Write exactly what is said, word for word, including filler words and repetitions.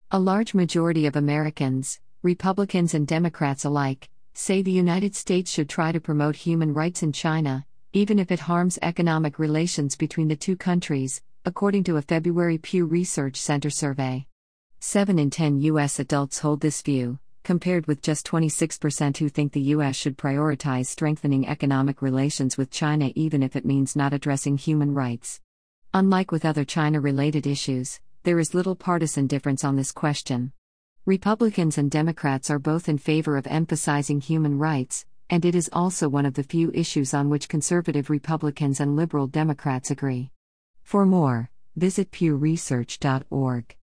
A large majority of Americans, Republicans and Democrats alike, say the United States should try to promote human rights in China, even if it harms economic relations between the two countries, according to a February Pew Research Center survey. seven in ten U S adults hold this view, compared with just twenty-six percent who think the U S should prioritize strengthening economic relations with China even if it means not addressing human rights. Unlike with other China-related issues, there is little partisan difference on this question. Republicans and Democrats are both in favor of emphasizing human rights, and it is also one of the few issues on which conservative Republicans and liberal Democrats agree. For more, visit pew research dot org.